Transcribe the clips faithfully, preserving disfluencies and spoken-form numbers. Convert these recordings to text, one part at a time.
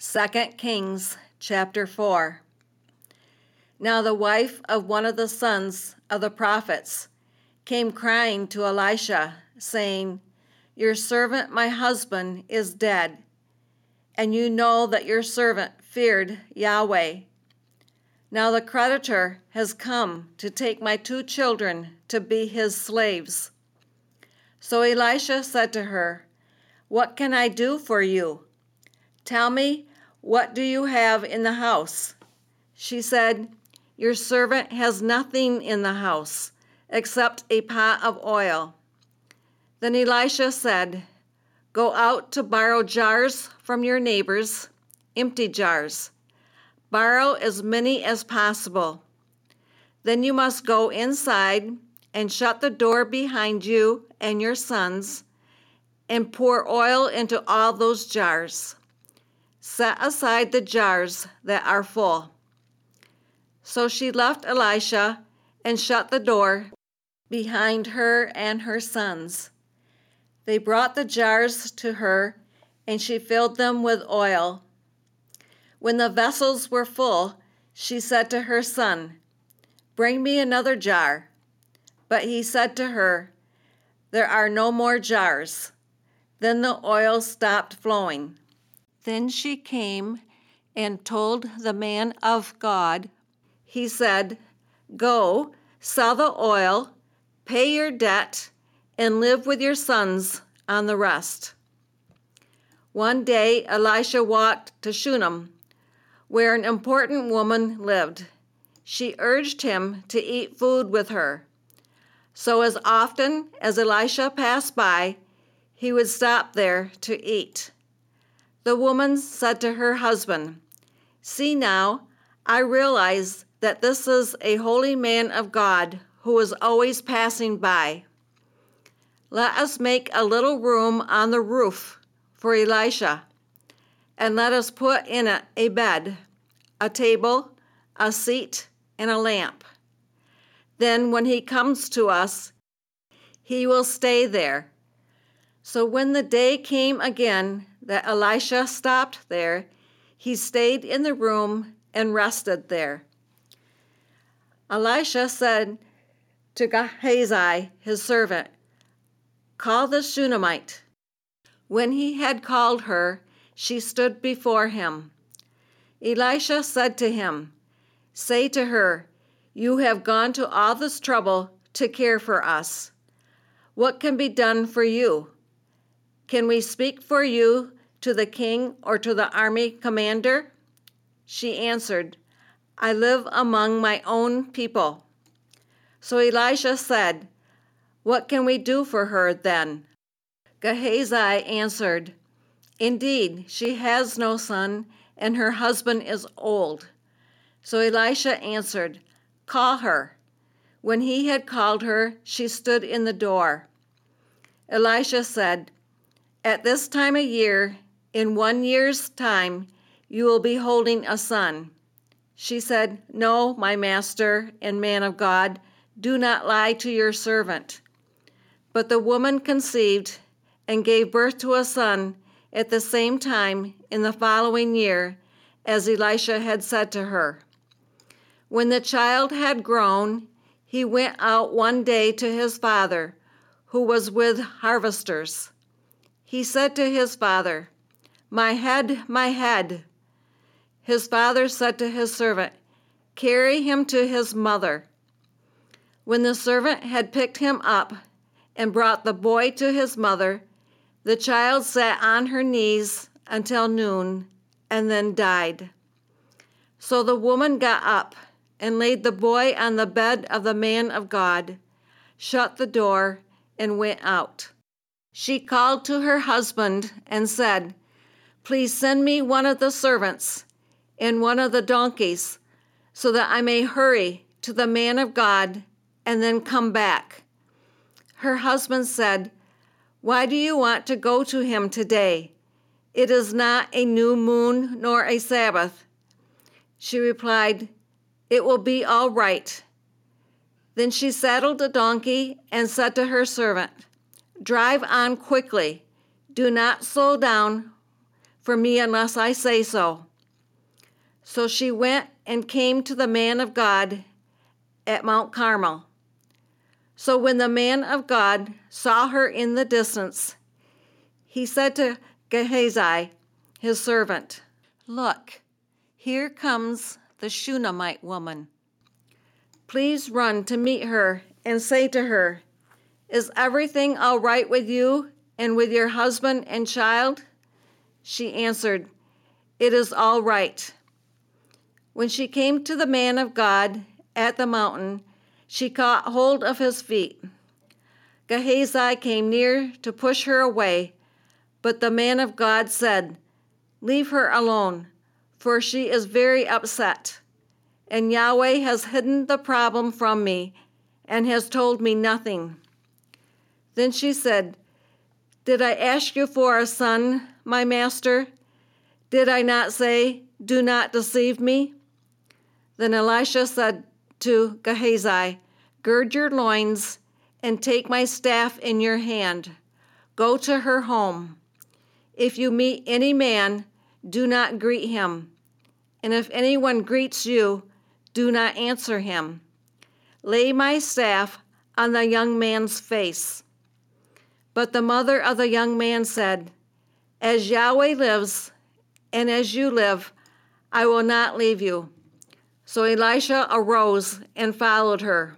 Second Kings chapter four. Now the wife of one of the sons of the prophets came crying to Elisha, saying, Your servant my husband is dead, and you know that your servant feared Yahweh. Now the creditor has come to take my two children to be his slaves. So Elisha said to her, What can I do for you? Tell me, what do you have in the house? She said, Your servant has nothing in the house except a pot of oil. Then Elisha said, Go out to borrow jars from your neighbors, empty jars. Borrow as many as possible. Then you must go inside and shut the door behind you and your sons, and pour oil into all those jars. Set aside the jars that are full. So she left Elisha and shut the door behind her and her sons. They brought the jars to her, and she filled them with oil. When the vessels were full, she said to her son, Bring me another jar. But he said to her, There are no more jars. Then the oil stopped flowing. Then she came and told the man of God. He said, Go, sell the oil, pay your debt, and live with your sons on the rest. One day Elisha walked to Shunem, where an important woman lived. She urged him to eat food with her. So as often as Elisha passed by, he would stop there to eat. The woman said to her husband, See now, I realize that this is a holy man of God who is always passing by. Let us make a little room on the roof for Elisha, and let us put in it a bed, a table, a seat, and a lamp. Then when he comes to us, he will stay there. So when the day came again that Elisha stopped there, he stayed in the room and rested there. Elisha said to Gehazi, his servant, Call the Shunammite. When he had called her, she stood before him. Elisha said to him, Say to her, You have gone to all this trouble to care for us. What can be done for you? Can we speak for you to the king or to the army commander? She answered, I live among my own people. So Elisha said, What can we do for her then? Gehazi answered, Indeed, she has no son, and her husband is old. So Elisha answered, Call her. When he had called her, she stood in the door. Elisha said, At this time of year, in one year's time, you will be holding a son. She said, No, my master and man of God, do not lie to your servant. But the woman conceived and gave birth to a son at the same time in the following year, as Elisha had said to her. When the child had grown, he went out one day to his father, who was with harvesters. He said to his father, My head, my head. His father said to his servant, Carry him to his mother. When the servant had picked him up and brought the boy to his mother, the child sat on her knees until noon and then died. So the woman got up and laid the boy on the bed of the man of God, shut the door, and went out. She called to her husband and said, Please send me one of the servants and one of the donkeys, so that I may hurry to the man of God and then come back. Her husband said, Why do you want to go to him today? It is not a new moon nor a Sabbath. She replied, It will be all right. Then she saddled a donkey and said to her servant, Drive on quickly. Do not slow down, for me unless I say so." So she went and came to the man of God at Mount Carmel. So when the man of God saw her in the distance, he said to Gehazi, his servant, "Look, here comes the Shunammite woman. Please run to meet her and say to her, 'Is everything all right with you and with your husband and child?'" She answered, "It is all right." When she came to the man of God at the mountain, she caught hold of his feet. Gehazi came near to push her away, but the man of God said, "Leave her alone, for she is very upset, and Yahweh has hidden the problem from me and has told me nothing." Then she said, "Did I ask you for a son, my master? Did I not say, 'Do not deceive me'?" Then Elisha said to Gehazi, "Gird your loins and take my staff in your hand. Go to her home. If you meet any man, do not greet him. And if anyone greets you, do not answer him. Lay my staff on the young man's face." But the mother of the young man said, "As Yahweh lives, and as you live, I will not leave you." So Elisha arose and followed her.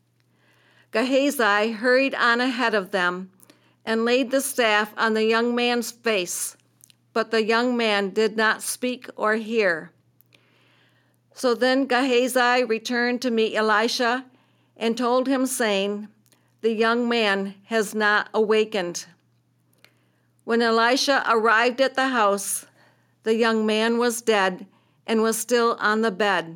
Gehazi hurried on ahead of them and laid the staff on the young man's face, but the young man did not speak or hear. So then Gehazi returned to meet Elisha and told him, saying, "The young man has not awakened." When Elisha arrived at the house, the young man was dead and was still on the bed.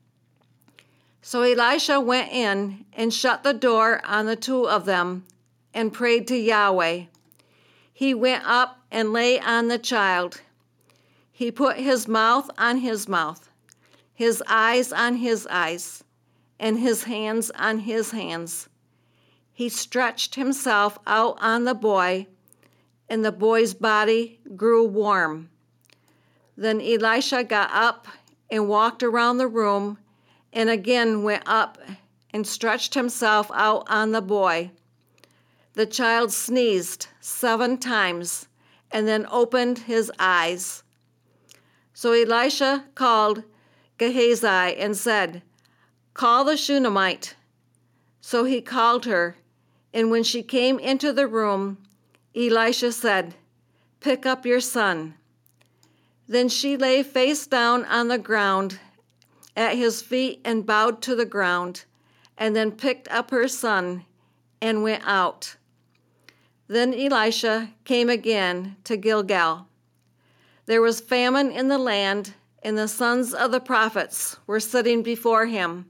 So Elisha went in and shut the door on the two of them and prayed to Yahweh. He went up and lay on the child. He put his mouth on his mouth, his eyes on his eyes, and his hands on his hands. He stretched himself out on the boy, and the boy's body grew warm. Then Elisha got up and walked around the room and again went up and stretched himself out on the boy. The child sneezed seven times and then opened his eyes. So Elisha called Gehazi and said, "Call the Shunammite." So he called her, and when she came into the room, Elisha said, "Pick up your son." Then she lay face down on the ground at his feet and bowed to the ground, and then picked up her son and went out. Then Elisha came again to Gilgal. There was famine in the land, and the sons of the prophets were sitting before him.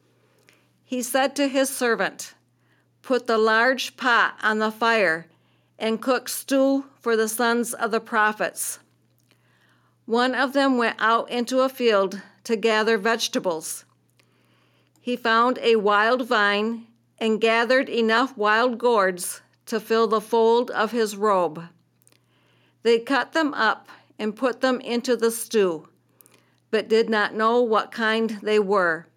He said to his servant, "Put the large pot on the fire and cook stew for the sons of the prophets." One of them went out into a field to gather vegetables. He found a wild vine and gathered enough wild gourds to fill the fold of his robe. They cut them up and put them into the stew, but did not know what kind they were.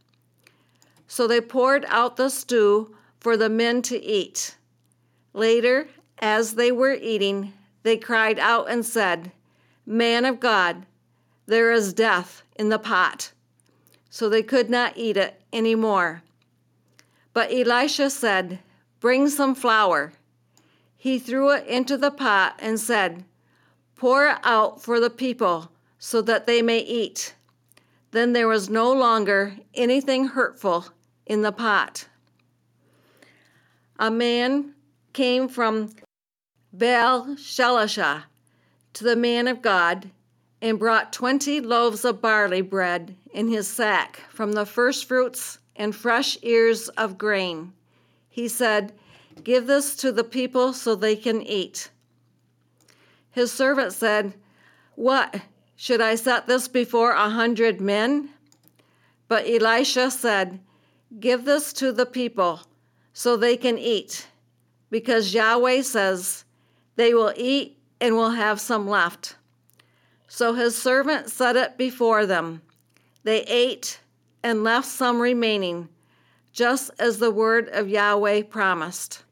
So they poured out the stew for the men to eat. Later, as they were eating, they cried out and said, "Man of God, there is death in the pot." So they could not eat it any more. But Elisha said, "Bring some flour." He threw it into the pot and said, "Pour it out for the people so that they may eat." Then there was no longer anything hurtful in the pot. A man came from Baal Shalishah to the man of God and brought twenty loaves of barley bread in his sack from the first fruits and fresh ears of grain. He said, "Give this to the people so they can eat." His servant said, "What, should I set this before a hundred men?" But Elisha said, "Give this to the people so they can eat, because Yahweh says, they will eat and will have some left." So his servant set it before them. They ate and left some remaining, just as the word of Yahweh promised.